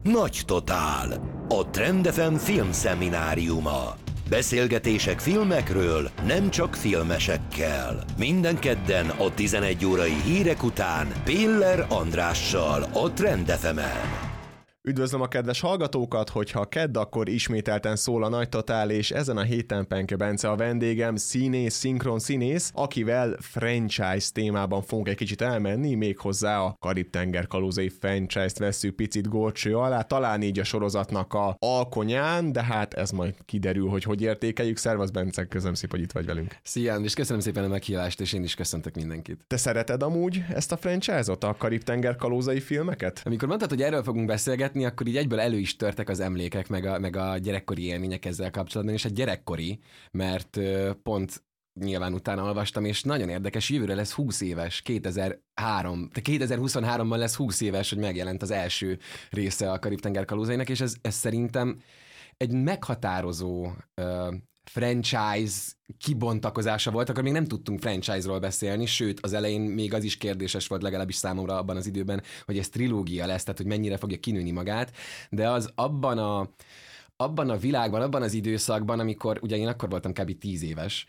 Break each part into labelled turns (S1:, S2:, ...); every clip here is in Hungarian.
S1: Nagy Totál. A Trend FM filmszemináriuma. Beszélgetések filmekről, nem csak filmesekkel. Minden kedden a 11 órai hírek után Piller Andrással a Trend FM-en.
S2: Üdvözlöm a kedves hallgatókat, hogyha kedd, akkor ismételten szól a Nagy Totál, és ezen a héten Penke Bence a vendégem, színész, szinkron színész, akivel franchise témában fogunk egy kicsit elmenni, méghozzá a Karib-tenger kalózai franchise-t vesszük picit górcső alá, talán így a sorozatnak a alkonyán, de hát ez majd kiderül, hogy értékeljük. Szervasz Bence, köszönöm szépen, hogy itt vagy velünk.
S3: Szia, és köszönöm szépen a meghívást, és én is köszöntök mindenkit.
S2: Te szereted amúgy ezt a franchise-ot, a Karib-tenger kalózai filmeket?
S3: Amikor mondtad, hogy erről fogunk beszélgetni, akkor így egyből elő is törtek az emlékek, meg a gyerekkori élmények ezzel kapcsolatban, és a gyerekkori, mert pont nyilván utána olvastam, és nagyon érdekes, jövőre lesz 20 éves, 2023-ban lesz 20 éves, hogy megjelent az első része a Karib-tenger kalózainak, és ez szerintem egy meghatározó franchise kibontakozása volt, akkor még nem tudtunk franchise-ról beszélni, sőt, az elején még az is kérdéses volt legalábbis számomra abban az időben, hogy ez trilógia lesz, tehát hogy mennyire fogja kinőni magát, de az abban a világban, abban az időszakban, amikor, ugye én akkor voltam kb. 10 éves,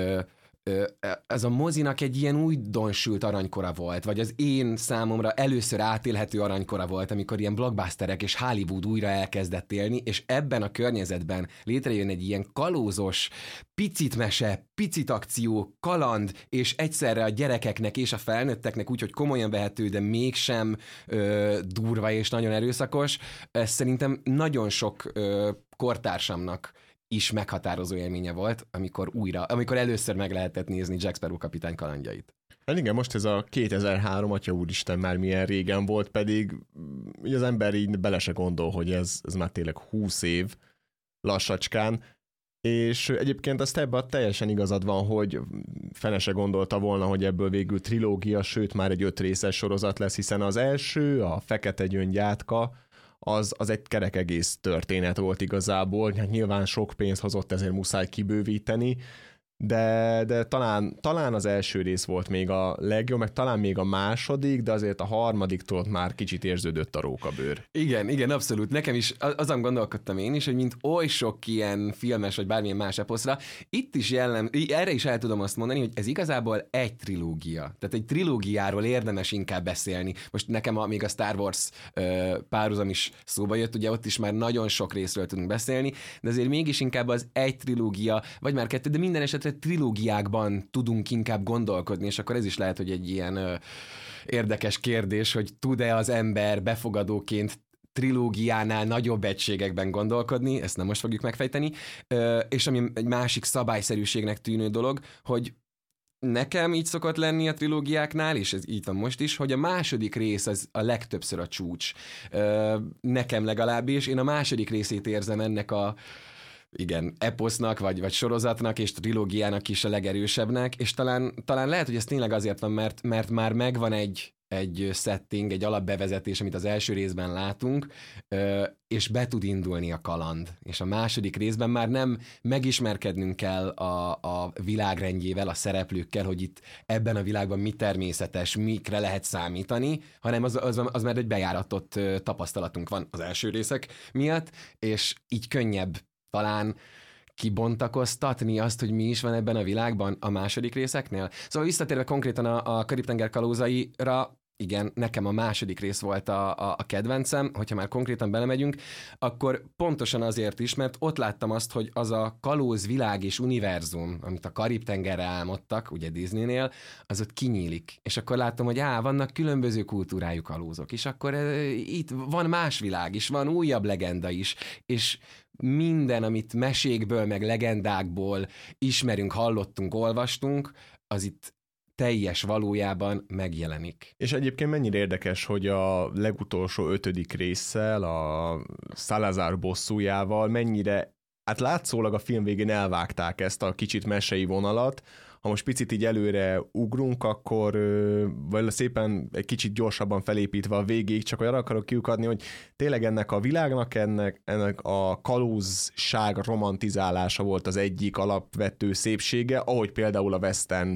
S3: ez a mozinak egy ilyen újdonsült aranykora volt, vagy az én számomra először átélhető aranykora volt, amikor ilyen blockbusterek és Hollywood újra elkezdett élni, és ebben a környezetben létrejön egy ilyen kalózos, picit mese, picit akció, kaland, és egyszerre a gyerekeknek és a felnőtteknek úgy, hogy komolyan vehető, de mégsem durva és nagyon erőszakos. Ez szerintem nagyon sok kortársamnak is meghatározó élménye volt, amikor először meg lehetett nézni Jack Sparrow kapitány kalandjait.
S2: Hát igen, most ez a 2003, atya úristen, már milyen régen volt, pedig ugye az ember így bele se gondol, hogy ez már tényleg 20 év lassacskán, és egyébként azt ebben teljesen igazad van, hogy fene se gondolta volna, hogy ebből végül trilógia, sőt már egy 5 részes sorozat lesz, hiszen az első, a Fekete Gyöngyátka, az egy kerek egész történet volt igazából, hát nyilván sok pénzt hozott, ezért muszáj kibővíteni, de talán az első rész volt még a legjobb, meg talán még a második, de azért a harmadiktól már kicsit érződött a rókabőr.
S3: Igen, abszolút. Nekem is azon gondolkodtam én is, hogy mint oly sok ilyen filmes, vagy bármilyen más eposzra, itt is erre is el tudom azt mondani, hogy ez igazából egy trilógia. Tehát egy trilógiáról érdemes inkább beszélni. Most nekem még a Star Wars párhuzam is szóba jött, ugye ott is már nagyon sok részről tudunk beszélni, de azért mégis inkább az egy trilógia, vagy már kettő, de minden esetre trilógiákban tudunk inkább gondolkodni, és akkor ez is lehet, hogy egy ilyen érdekes kérdés, hogy tud-e az ember befogadóként trilógiánál nagyobb egységekben gondolkodni, ezt nem most fogjuk megfejteni, és ami egy másik szabályszerűségnek tűnő dolog, hogy nekem így szokott lenni a trilógiáknál, és ez így van most is, hogy a második rész az a legtöbbször a csúcs. Nekem legalábbis, én a második részét érzem ennek a eposznak, vagy sorozatnak, és trilógiának is a legerősebbnek, és talán lehet, hogy ez tényleg azért van, mert már megvan egy setting, egy alapbevezetés, amit az első részben látunk, és be tud indulni a kaland. És a második részben már nem megismerkednünk kell a világrendjével, a szereplőkkel, hogy itt ebben a világban mi természetes, mikre lehet számítani, hanem az már egy bejáratott tapasztalatunk van az első részek miatt, és így könnyebb talán kibontakoztatni azt, hogy mi is van ebben a világban a második részeknél. Szóval visszatérve konkrétan a Karib-tenger kalózaira, igen, nekem a második rész volt a kedvencem, hogyha már konkrétan belemegyünk, akkor pontosan azért is, mert ott láttam azt, hogy az a kalóz világ és univerzum, amit a Karib-tengerre álmodtak, ugye Disneynél, az ott kinyílik. És akkor láttam, hogy vannak különböző kultúrájú kalózok, és akkor itt van más világ is, van újabb legenda is, és minden, amit mesékből, meg legendákból ismerünk, hallottunk, olvastunk, az itt teljes valójában megjelenik.
S2: És egyébként mennyire érdekes, hogy a legutolsó 5. résszel, a Salazar bosszújával mennyire, hát látszólag a film végén elvágták ezt a kicsit mesei vonalat. Ha most picit így előre ugrunk, akkor vagy szépen egy kicsit gyorsabban felépítve a végig, csak arra akarok kiukadni, hogy tényleg ennek a világnak, ennek a kalózság romantizálása volt az egyik alapvető szépsége, ahogy például a western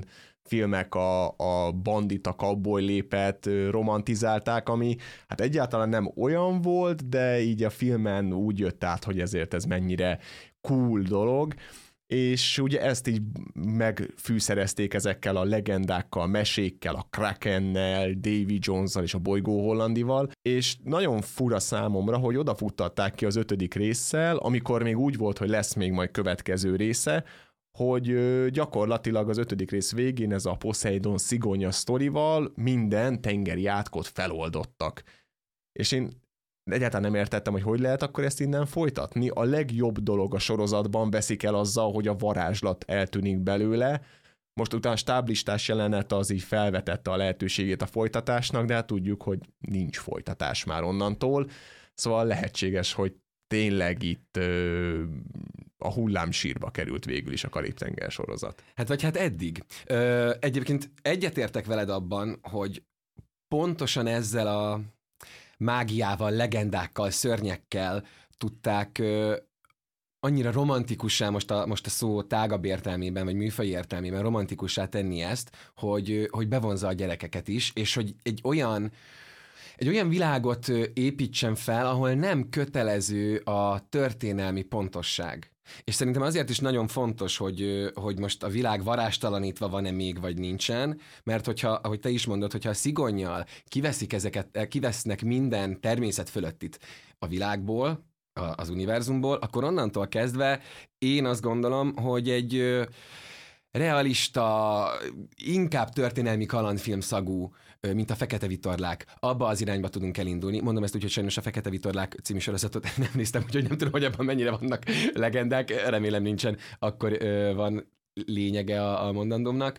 S2: filmek a bandita cowboy lépet romantizálták, ami hát egyáltalán nem olyan volt, de így a filmen úgy jött át, hogy ezért ez mennyire cool dolog, és ugye ezt így megfűszerezték ezekkel a legendákkal, mesékkel, a Krakennel, Davy Jones-zal és a Bolygó Hollandival, és nagyon fura számomra, hogy odafuttatták ki az 5. résszel, amikor még úgy volt, hogy lesz még majd következő része, hogy gyakorlatilag az 5. rész végén ez a Poseidon szigonya sztorival minden tengeri átkot feloldottak. És én egyáltalán nem értettem, hogy lehet akkor ezt innen folytatni. A legjobb dolog a sorozatban veszik el azzal, hogy a varázslat eltűnik belőle. Most utána a stáblistás jelenet az így felvetette a lehetőségét a folytatásnak, de hát tudjuk, hogy nincs folytatás már onnantól. Szóval lehetséges, hogy tényleg itt a hullámsírba került végül is a Karib-tenger sorozat.
S3: Hát eddig. Egyébként egyetértek veled abban, hogy pontosan ezzel a mágiával, legendákkal, szörnyekkel tudták annyira romantikussá, most a szó tágabb értelmében, vagy műfaji értelmében romantikussá tenni ezt, hogy bevonza a gyerekeket is, és hogy egy olyan világot építsen fel, ahol nem kötelező a történelmi pontosság. És szerintem azért is nagyon fontos, hogy most a világ varástalanítva van-e még, vagy nincsen, mert hogyha, ahogy te is mondod, hogyha a szigonnyal kivesznek minden természet fölöttit a világból, az univerzumból, akkor onnantól kezdve én azt gondolom, hogy egy realista, inkább történelmi kalandfilm szagú, mint a Fekete vitorlák. Abba az irányba tudunk elindulni. Mondom ezt úgy, hogy sajnos a Fekete vitorlák című sorozatot nem néztem, úgyhogy nem tudom, hogy abban mennyire vannak legendák. Remélem nincsen, akkor van lényege a mondandómnak.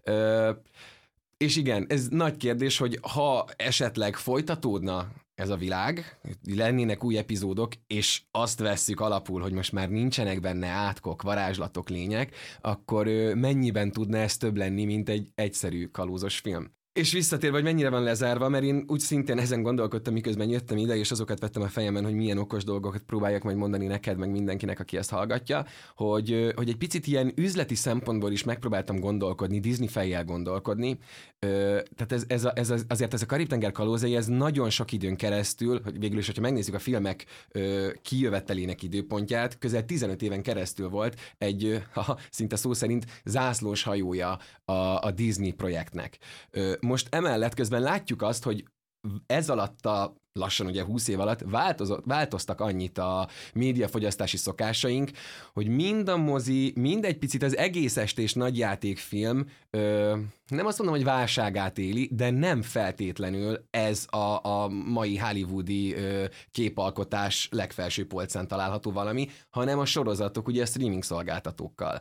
S3: És igen, ez nagy kérdés, hogy ha esetleg folytatódna ez a világ, lennének új epizódok, és azt vesszük alapul, hogy most már nincsenek benne átkok, varázslatok, lények, akkor mennyiben tudna ez több lenni, mint egy egyszerű kalózos film? És visszatérve, hogy mennyire van lezárva, mert én úgy szintén ezen gondolkodtam, miközben jöttem ide, és azokat vettem a fejemben, hogy milyen okos dolgokat próbáljak majd mondani neked, meg mindenkinek, aki ezt hallgatja, hogy egy picit ilyen üzleti szempontból is megpróbáltam gondolkodni, Disney fejjel gondolkodni. Tehát azért ez a Karib-tenger kalózai, ez nagyon sok időn keresztül, hogy végül is, hogyha megnézzük a filmek kijövetelének időpontját, közel 15 éven keresztül volt egy, szinte szó szerint zászlós hajója a Disney projektnek. Most emellett közben látjuk azt, hogy ez alatt lassan ugye 20 év alatt változtak annyit a médiafogyasztási szokásaink, hogy mind a mozi, mind egy picit az egész estés nagyjátékfilm, nem azt mondom, hogy válságát éli, de nem feltétlenül ez a mai hollywoodi képalkotás legfelső polcán található valami, hanem a sorozatok ugye a streaming szolgáltatókkal.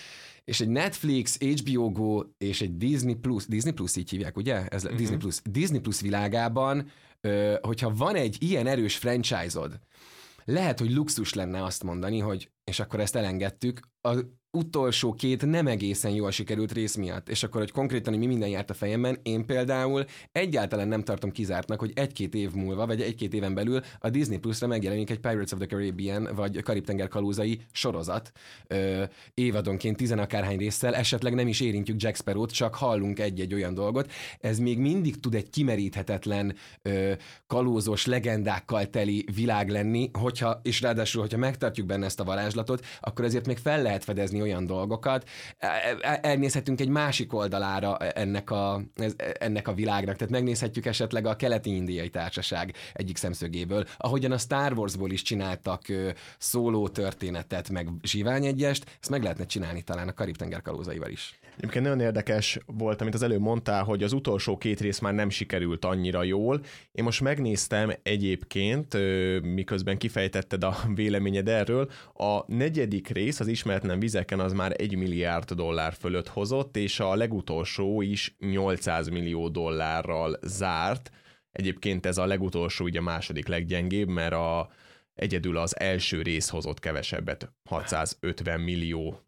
S3: És egy Netflix, HBO Go és egy Disney Plus így hívják, ugye? Ez Disney Plus világában, hogyha van egy ilyen erős franchise-od, lehet, hogy luxus lenne azt mondani, hogy, és akkor ezt elengedtük, az utolsó 2 nem egészen jól sikerült rész miatt, és akkor, hogy konkrétan mi minden járt a fejemben, én például egyáltalán nem tartom kizártnak, hogy 1-2 év múlva, vagy 1-2 éven belül a Disney Plus-ra megjelenik egy Pirates of the Caribbean, vagy Karib-tenger kalózai sorozat, évadonként 10 akárhány résszel, esetleg nem is érintjük Jack Sparrow-t, csak hallunk egy-egy olyan dolgot. Ez még mindig tud egy kimeríthetetlen, kalózos, legendákkal teli világ lenni, és ráadásul, hogyha megtartjuk benne ezt a varázslatot, akkor azért még fel lehet fedezni olyan dolgokat. Elnézhetünk egy másik oldalára ennek a világnak, tehát megnézhetjük esetleg a keleti-indiai társaság egyik szemszögéből, ahogyan a Star Warsból is csináltak szóló történetet, meg zsiványegyest, ezt meg lehetne csinálni talán a Karib-tenger kalózaival is.
S2: Egyébként nagyon érdekes volt, amit az előbb mondtál, hogy az utolsó 2 rész már nem sikerült annyira jól. Én most megnéztem egyébként, miközben kifejtetted a véleményed erről, a 4. rész, az Ismeretlen vizeken, az már $1 milliárd fölött hozott, és a legutolsó is $800 millió zárt. Egyébként ez a legutolsó, ugye a második leggyengébb, mert egyedül az első rész hozott kevesebbet, $650 millió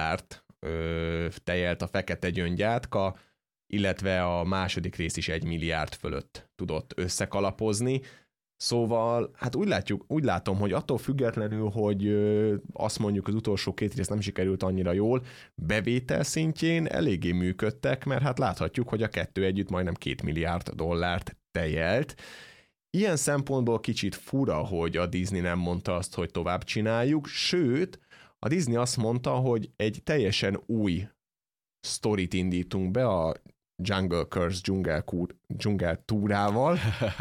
S2: tejelt a Fekete gyöngyátka, illetve a második rész is $1 milliárd fölött tudott összekalapozni. Szóval, hát úgy látom, hogy attól függetlenül, hogy azt mondjuk az utolsó 2 rész nem sikerült annyira jól, bevétel szintjén eléggé működtek, mert hát láthatjuk, hogy a 2 együtt majdnem $2 milliárd tejelt. Ilyen szempontból kicsit fura, hogy a Disney nem mondta azt, hogy tovább csináljuk, sőt, a Disney azt mondta, hogy egy teljesen új sztorit indítunk be a Jungle Curse dzsungel túrával.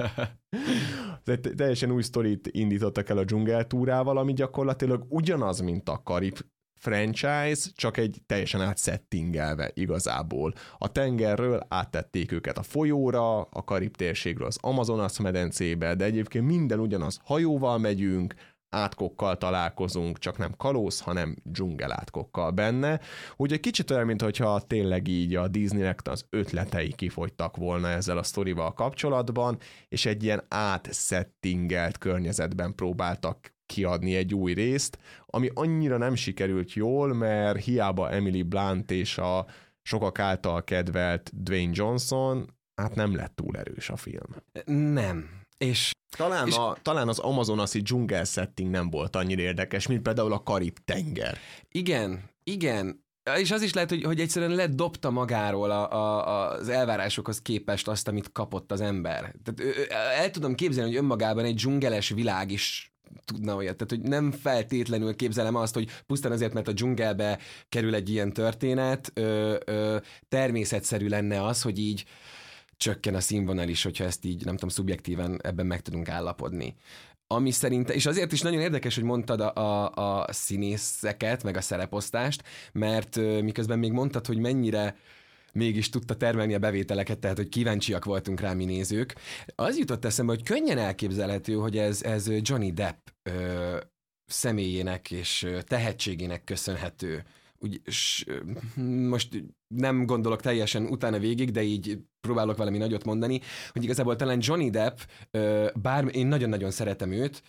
S2: Teljesen új sztorit indítottak el a dzsungel túrával, ami gyakorlatilag ugyanaz, mint a Karib franchise, csak egy teljesen átsettingelve igazából. A tengerről áttették őket a folyóra, a Karib térségről az Amazonas medencébe, de egyébként minden ugyanaz. Hajóval megyünk, átkokkal találkozunk, csak nem kalóz, hanem dzsungelátkokkal benne. Úgyhogy kicsit olyan, mintha tényleg így a Disneynek az ötletei kifogytak volna ezzel a sztorival kapcsolatban, és egy ilyen átsettingelt környezetben próbáltak kiadni egy új részt, ami annyira nem sikerült jól, mert hiába Emily Blunt és a sokak által kedvelt Dwayne Johnson, hát nem lett túl erős a film.
S3: Nem. És
S2: talán az amazonasi dzsungel setting nem volt annyira érdekes, mint például a Karib-tenger.
S3: Igen. És az is lehet, hogy egyszerűen ledobta magáról az elvárásokhoz képest azt, amit kapott az ember. Tehát el tudom képzelni, hogy önmagában egy dzsungeles világ is tudna olyat. Tehát, hogy nem feltétlenül képzelem azt, hogy pusztán azért, mert a dzsungelbe kerül egy ilyen történet, természetszerű lenne az, hogy így csökken a színvonal is, hogyha ezt így, nem tudom, szubjektíven ebben meg tudunk állapodni. Ami szerintem, és azért is nagyon érdekes, hogy mondtad a színészeket, meg a szereposztást, mert miközben még mondtad, hogy mennyire mégis tudta termelni a bevételeket, tehát hogy kíváncsiak voltunk rá mi nézők. Az jutott eszembe, hogy könnyen elképzelhető, hogy ez Johnny Depp személyének és tehetségének köszönhető. Most nem gondolok teljesen utána végig, de így próbálok valami nagyot mondani, hogy igazából talán Johnny Depp, bár én nagyon-nagyon szeretem őt,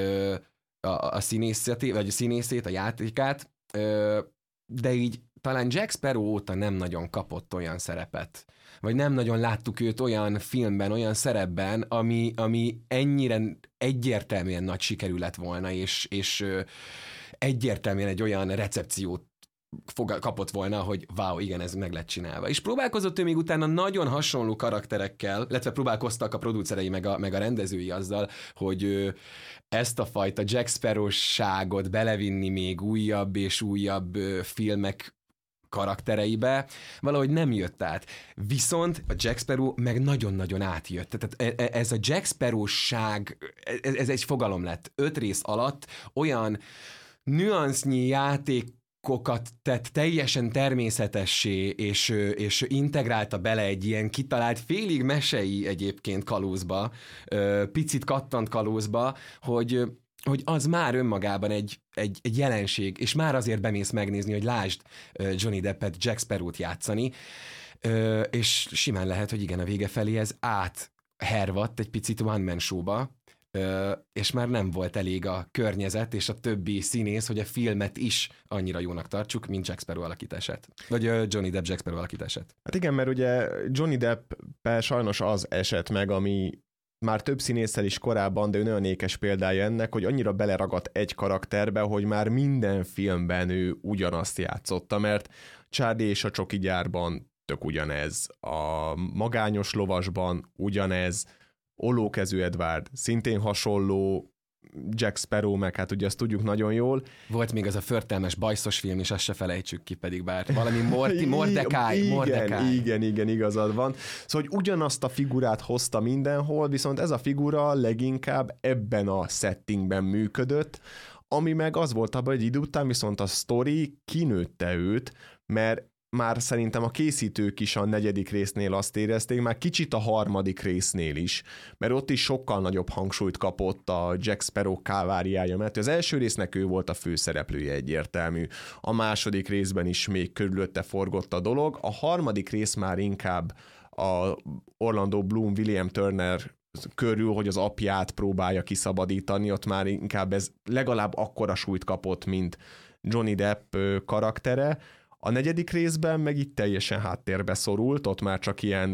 S3: a színészét, a játékát, de így talán Jack Sparrow óta nem nagyon kapott olyan szerepet, vagy nem nagyon láttuk őt olyan filmben, olyan szerepben, ami ennyire egyértelműen nagy sikerű lett volna, és egyértelműen egy olyan recepciót kapott volna, hogy wow, igen, ez meg lett csinálva. És próbálkozott ő még utána nagyon hasonló karakterekkel, illetve próbálkoztak a producerei meg a rendezői azzal, hogy ezt a fajta Jack Sparrow-ságot belevinni még újabb és újabb filmek karaktereibe, valahogy nem jött át. Viszont a Jack Sparrow meg nagyon-nagyon átjött. Tehát ez a Jack Sparrow-ság, ez egy fogalom lett. 5 rész alatt olyan nüansznyi játékokat tett teljesen természetessé, és integrálta bele egy ilyen kitalált, félig mesei egyébként kalózba, picit kattant kalózba, hogy az már önmagában egy jelenség, és már azért bemész megnézni, hogy lásd Johnny Deppet, Jack Sparrow-t játszani, és simán lehet, hogy igen, a vége felé ez áthervadt egy picit one-man show-ba, és már nem volt elég a környezet és a többi színész, hogy a filmet is annyira jónak tartsuk, mint Jack Sparrow alakítását. Vagy Johnny Depp Jack Sparrow alakítását.
S2: Hát igen, mert ugye Johnny Depp-pel sajnos az esett meg, ami már több színésszel is korábban, de ő nagyon ékes példája ennek, hogy annyira beleragadt egy karakterbe, hogy már minden filmben ő ugyanazt játszotta, mert Charlie és a Csoki gyárban tök ugyanez, a Magányos lovasban ugyanez, Ollókezű Edward szintén hasonló, Jack Sparrow, meg hát ugye azt tudjuk nagyon jól.
S3: Volt még az a förtelmes bajszos film is, azt se felejtsük ki, pedig bár valami Mordecai.
S2: Igen, igazad van. Szóval, hogy ugyanazt a figurát hozta mindenhol, viszont ez a figura leginkább ebben a settingben működött, ami meg az volt abban, hogy idő után viszont a sztori kinőtte őt, mert már szerintem a készítők is a 4. résznél azt érezték, már kicsit a 3. résznél is, mert ott is sokkal nagyobb hangsúlyt kapott a Jack Sparrow káváriája, mert az első résznek ő volt a főszereplője, egyértelmű. A 2. részben is még körülötte forgott a dolog, a 3. rész már inkább a Orlando Bloom, William Turner körül, hogy az apját próbálja kiszabadítani, ott már inkább ez legalább akkora súlyt kapott, mint Johnny Depp karaktere. A 4. részben meg itt teljesen háttérbe szorult, ott már csak ilyen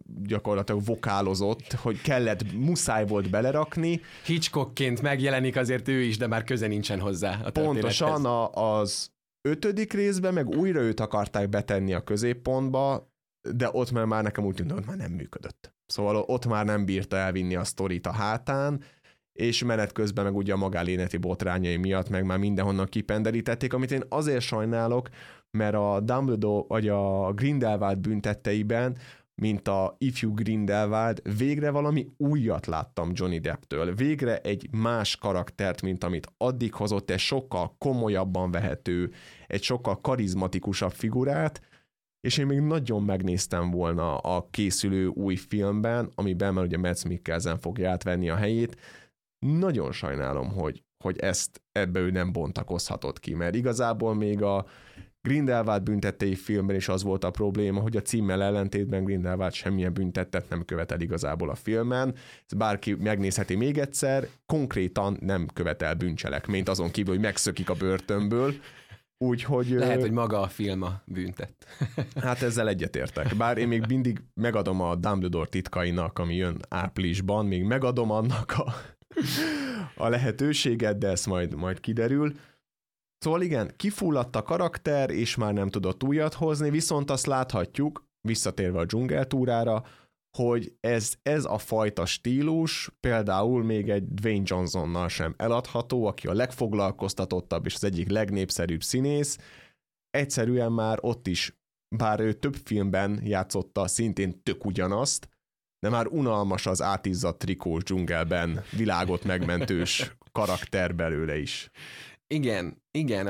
S2: gyakorlatilag vokálozott, hogy muszáj volt belerakni.
S3: Hitchcockként megjelenik azért ő is, de már köze nincsen hozzá a történethez.
S2: Pontosan az 5. részben meg újra őt akarták betenni a középpontba, de ott már nekem úgy tűnt, hogy már nem működött. Szóval ott már nem bírta elvinni a sztorit a hátán, és menet közben meg ugye a magánéleti botrányai miatt meg már mindenhonnan kipenderítették, amit én azért sajnálok, mert a Dumbledore, vagy a Grindelwald büntetteiben, mint a ifjú Grindelwald, végre valami újat láttam Johnny Depptől. Végre egy más karaktert, mint amit addig hozott, egy sokkal komolyabban vehető, egy sokkal karizmatikusabb figurát, és én még nagyon megnéztem volna a készülő új filmben, amiben már ugye Mads Mikkelsen fogja átvenni a helyét. Nagyon sajnálom, hogy ebbe ő nem bontakozhatott ki, mert igazából még a Grindelwald büntettei filmben is az volt a probléma, hogy a címmel ellentétben Grindelwald semmilyen büntettet nem követel igazából a filmen. Ez bárki megnézheti még egyszer, konkrétan nem követel bűncselekményt, azon kívül, hogy megszökik a börtönből. Úgyhogy...
S3: Lehet, hogy maga a film a büntet.
S2: Hát ezzel egyetértek. Bár én még mindig megadom a Dumbledore titkainak, ami jön áprilisban, még megadom annak a lehetőséget, de ez majd kiderül. Szóval igen, kifulladt a karakter, és már nem tudott újat hozni, viszont azt láthatjuk, visszatérve a dzsungeltúrára, hogy ez a fajta stílus például még egy Dwayne Johnsonnal sem eladható, aki a legfoglalkoztatottabb és az egyik legnépszerűbb színész. Egyszerűen már ott is, bár ő több filmben játszotta szintén tök ugyanazt, de már unalmas az átizzadt trikós dzsungelben világot megmentős karakter belőle is.
S3: Igen,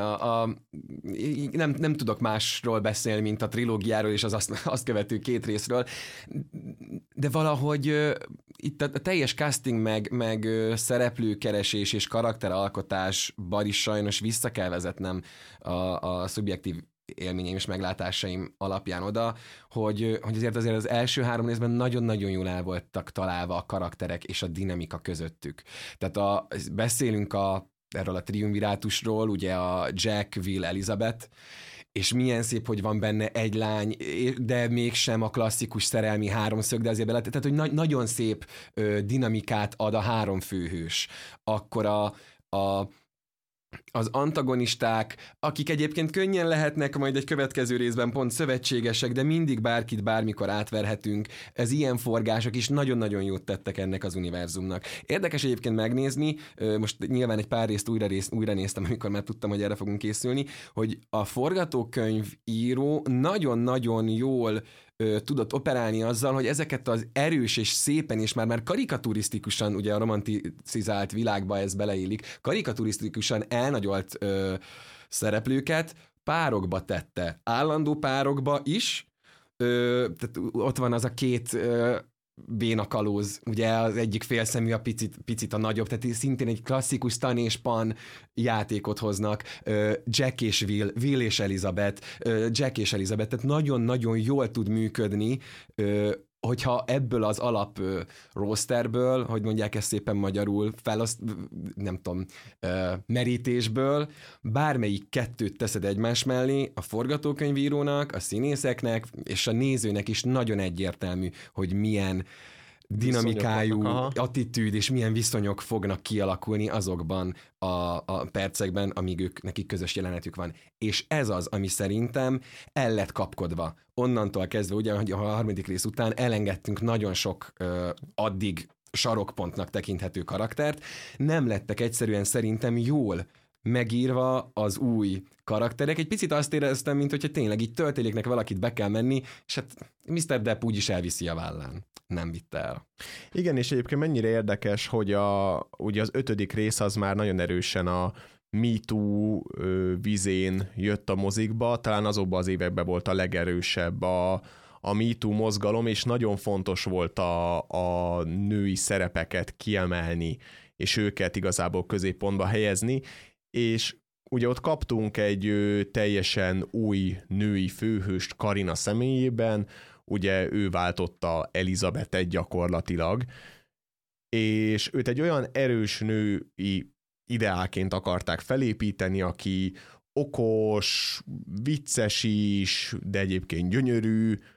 S3: nem tudok másról beszélni, mint a trilógiáról és az azt követő 2 részről, de valahogy itt a teljes casting meg szereplőkeresés és karakteralkotásban is sajnos vissza kell vezetnem a szubjektív élményeim és meglátásaim alapján oda, hogy azért az első 3 részben nagyon-nagyon jól el voltak találva a karakterek és a dinamika közöttük. Tehát beszélünk erről a triumvirátusról, ugye a Jack, Will, Elizabeth, és milyen szép, hogy van benne egy lány, de mégsem a klasszikus szerelmi háromszög, de azért tehát, hogy nagyon szép dinamikát ad a 3 főhős. Akkor az antagonisták, akik egyébként könnyen lehetnek majd egy következő részben pont szövetségesek, de mindig bárkit bármikor átverhetünk. Ez ilyen forgások is nagyon-nagyon jót tettek ennek az univerzumnak. Érdekes egyébként megnézni, most nyilván egy pár részt újra néztem, amikor már tudtam, hogy erre fogunk készülni, hogy a forgatókönyvíró nagyon-nagyon jól tudott operálni azzal, hogy ezeket az erős és szépen, és már karikaturisztikusan, ugye a romanticizált világba ez beleillik, karikaturisztikusan elnagyolt szereplőket párokba tette. Állandó párokba is, tehát ott van az a 2 béna kalóz, ugye az egyik félszemű, a picit a nagyobb, tehát szintén egy klasszikus Stan és Pan játékot hoznak, Jack és Will és Elizabeth, Jack és Elizabeth, tehát nagyon-nagyon jól tud működni, hogyha ebből az alap rosterből, hogy mondják ezt szépen magyarul, merítésből, bármelyik 2 teszed egymás mellé, a forgatókönyvírónak, a színészeknek és a nézőnek is nagyon egyértelmű, hogy milyen dinamikájú attitűd és milyen viszonyok fognak kialakulni azokban a percekben, amíg nekik közös jelenetük van. És ez az, ami szerintem el lett kapkodva. Onnantól kezdve, ugye, hogy a 3. rész után elengedtünk nagyon sok addig sarokpontnak tekinthető karaktert, nem lettek egyszerűen szerintem jól megírva az új karakterek. Egy picit azt éreztem, mint hogyha tényleg így tölteléknek valakit be kell menni, és hát Mr. Depp úgyis elviszi a vállán. Nem vitte el.
S2: Igen, és egyébként mennyire érdekes, hogy ugye az 5. rész az már nagyon erősen a Me Too vizén jött a mozikba, talán azokban az években volt a legerősebb a Me Too mozgalom, és nagyon fontos volt a női szerepeket kiemelni, és őket igazából középpontba helyezni, és ugye ott kaptunk egy teljesen új női főhőst Karina személyében, ugye ő váltotta Elizabethet gyakorlatilag, és őt egy olyan erős női ideálként akarták felépíteni, aki okos, vicces is, de egyébként gyönyörű,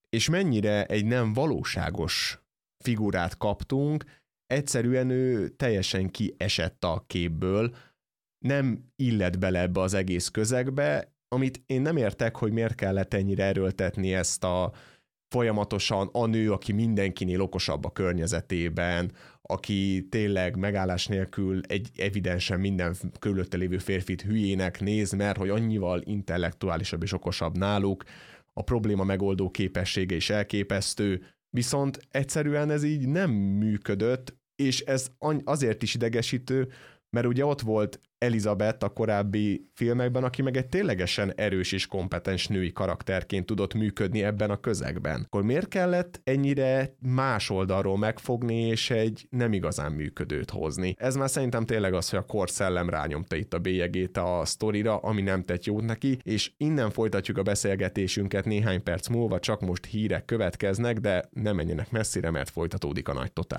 S2: és mennyire egy nem valóságos figurát kaptunk, egyszerűen ő teljesen kiesett a képből, nem illett bele ebbe az egész közegbe, amit én nem értek, hogy miért kellett ennyire erőltetni ezt a folyamatosan a nő, aki mindenkinél okosabb a környezetében, aki tényleg megállás nélkül egy evidensen minden körülötte lévő férfit hülyének néz, mert hogy annyival intellektuálisabb és okosabb náluk, a probléma megoldó képessége is elképesztő, viszont egyszerűen ez így nem működött, és ez azért is idegesítő, mert ugye ott volt Elizabeth a korábbi filmekben, aki meg egy ténylegesen erős és kompetens női karakterként tudott működni ebben a közegben. Akkor miért kellett ennyire más oldalról megfogni, és egy nem igazán működőt hozni? Ez már szerintem tényleg az, hogy a korszellem rányomta itt a bélyegét a sztorira, ami nem tett jót neki, és innen folytatjuk a beszélgetésünket néhány perc múlva, csak most hírek következnek, de ne menjenek messzire, mert folytatódik a Nagy Totál.